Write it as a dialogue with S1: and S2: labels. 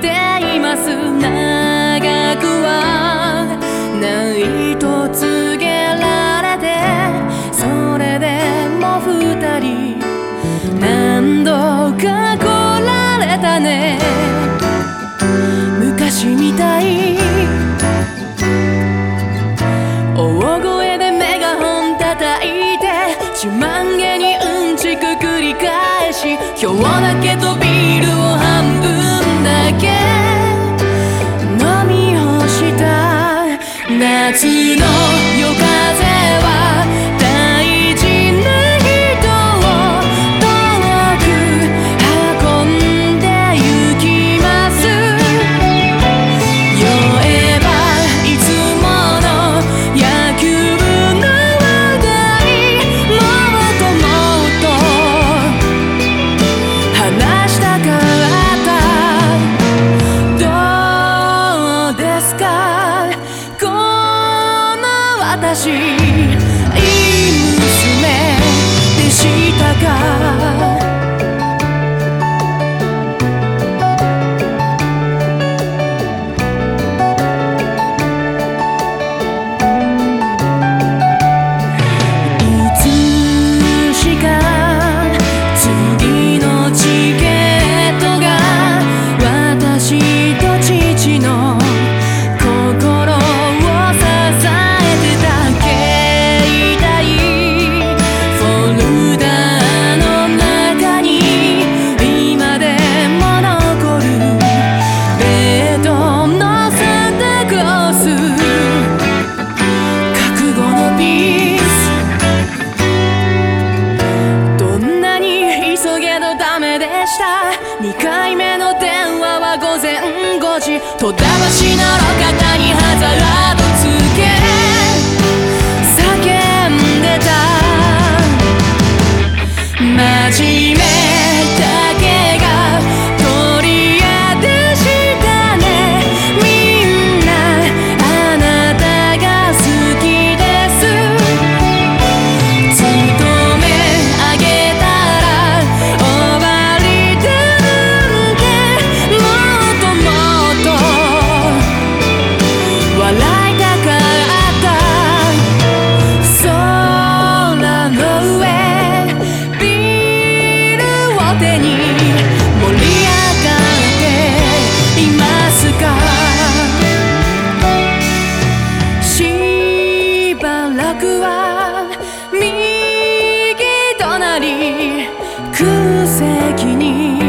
S1: ています。長くはないと告げられて、それでも二人何度か来られたね。昔みたい大声でメガホン叩いて、自慢げにうんちく繰り返し、今日だけとビールを半分だけ飲み干した。夏の夜風は大事な人を遠く運んで行きます。酔えばいつもの野球の話題、もっともっと話したかった。どうですかこの私、いい娘でしたか。2回目の電話は午前5時、戸田橋の路肩にハザードつけ叫んでた。真面目だけが取り柄でしたね。みんなあなたが好きです。勤め上げたら終わりだなんて、もっともっと笑いたかった。空の上ビールを手に盛り上がっていますか。しばらくは右隣空席に